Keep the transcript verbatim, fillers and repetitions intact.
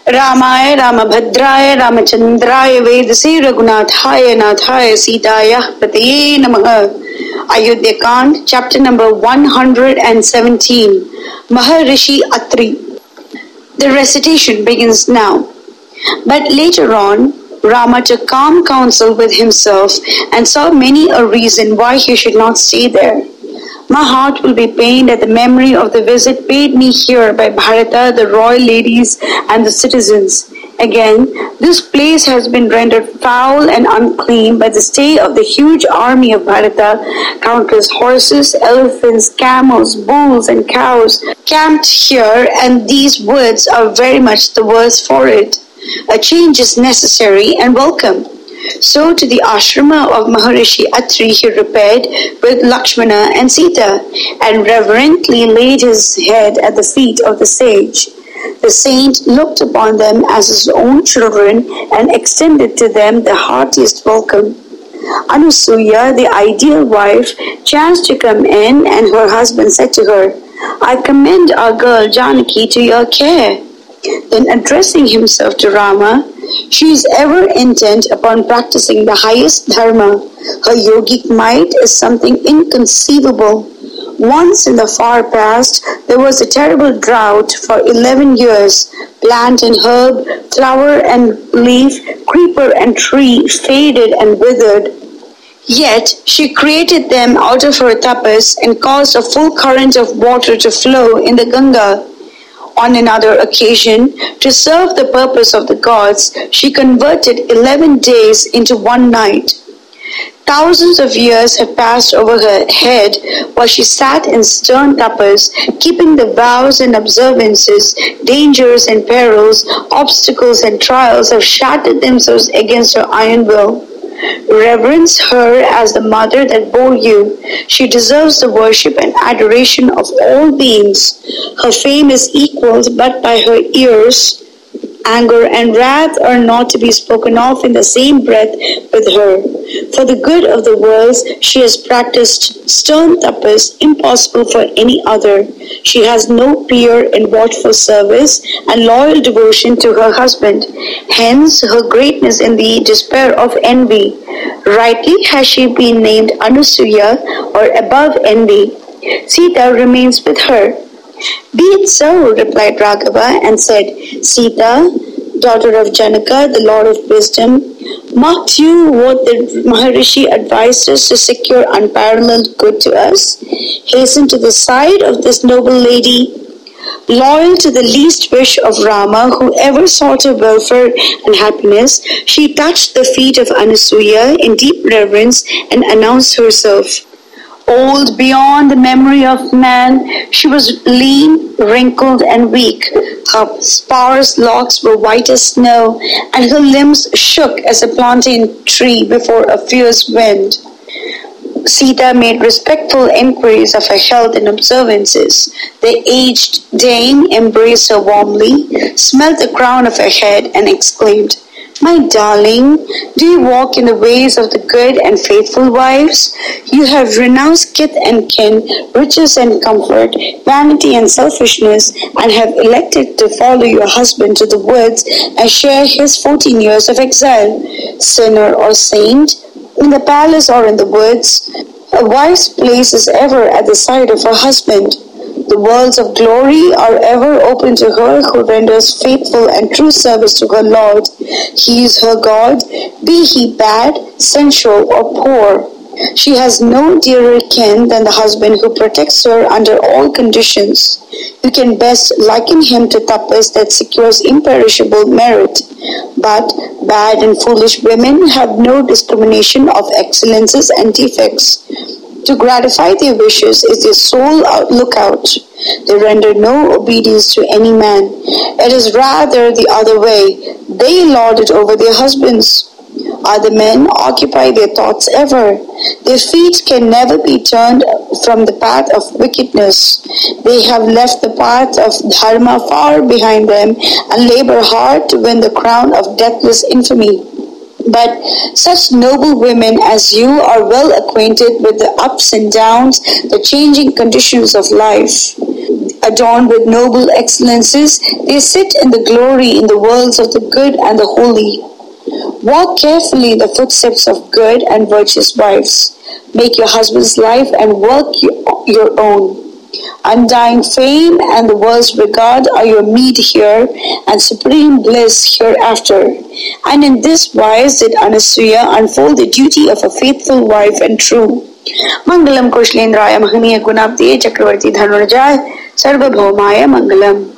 Ramaya Ramabhadraya Ramachandraya Vedase Raghunathaya Nathaya Sitaya Pataye Namaha. Ayodhya Kand, chapter number one hundred seventeen. Maharishi Atri. The recitation begins now. But later on, Rama took calm counsel with himself and saw many a reason why he should not stay there. My heart will be pained at the memory of the visit paid me here by Bharata, the royal ladies, and the citizens. Again, this place has been rendered foul and unclean by the stay of the huge army of Bharata. Countless horses, elephants, camels, bulls, and cows camped here, and these woods are very much the worse for it. A change is necessary and welcome. So to the ashrama of Maharishi Atri he repaired with Lakshmana and Sita, and reverently laid his head at the feet of the sage. The saint looked upon them as his own children and extended to them the heartiest welcome. Anusuya, the ideal wife, chanced to come in, and her husband said to her, "I commend our girl Janaki to your care." Then addressing himself to Rama, "She is ever intent upon practicing the highest dharma. Her yogic might is something inconceivable. Once in the far past, there was a terrible drought for eleven years. Plant and herb, flower and leaf, creeper and tree faded and withered. Yet she created them out of her tapas and caused a full current of water to flow in the Ganga. On another occasion, to serve the purpose of the gods, she converted eleven days into one night. Thousands of years have passed over her head while she sat in stern tapas, keeping the vows and observances. Dangers and perils, obstacles and trials have shattered themselves against her iron will. Reverence her as the mother that bore you. She deserves the worship and adoration of all beings. Her fame is equaled but by her ears. Anger and wrath are not to be spoken of in the same breath with her. For the good of the world, she has practiced stern tapas impossible for any other. She has no peer in watchful service and loyal devotion to her husband. Hence her greatness in the despair of envy. Rightly has she been named Anusuya, or above envy. Sita remains with her. "Be it so," replied Raghava, and said, "Sita, daughter of Janaka, the Lord of wisdom, marked you what the Maharishi advised us to secure unparalleled good to us? Hasten to the side of this noble lady. Loyal to the least wish of Rama, who ever sought her welfare and happiness, she touched the feet of Anusuya in deep reverence and announced herself. Old beyond the memory of man, she was lean, wrinkled, and weak. Her sparse locks were white as snow, and her limbs shook as a plantain tree before a fierce wind." Sita made respectful inquiries of her health and observances. The aged dame embraced her warmly, smelled the crown of her head, and exclaimed, "My darling, do you walk in the ways of the good and faithful wives? You have renounced kith and kin, riches and comfort, vanity and selfishness, and have elected to follow your husband to the woods and share his fourteen years of exile. Sinner or saint, in the palace or in the woods, a wife's place is ever at the side of her husband. The worlds of glory are ever open to her who renders faithful and true service to her Lord. He is her God, be he bad, sensual, or poor. She has no dearer kin than the husband who protects her under all conditions. You can best liken him to tapas that secures imperishable merit. But bad and foolish women have no discrimination of excellences and defects. To gratify their wishes is their sole lookout. They render no obedience to any man. It is rather the other way. They lord it over their husbands. Other men occupy their thoughts ever. Their feet can never be turned from the path of wickedness. They have left the path of dharma far behind them and labor hard to win the crown of deathless infamy. But such noble women as you are well acquainted with the ups and downs, the changing conditions of life. A adorned with noble excellences. They sit in the glory in the worlds of the good and the holy. Walk carefully the footsteps of good and virtuous wives. Make your husband's life and work your own. Undying fame and the world's regard are your meed here, and supreme bliss hereafter. And in this wise did Anasuya unfold the duty of a faithful wife and true. Mangalam Kushlendraya Mahaniya Gunabde Chakravarti Dhanurjaya Sarvabhaumaya Mangalam.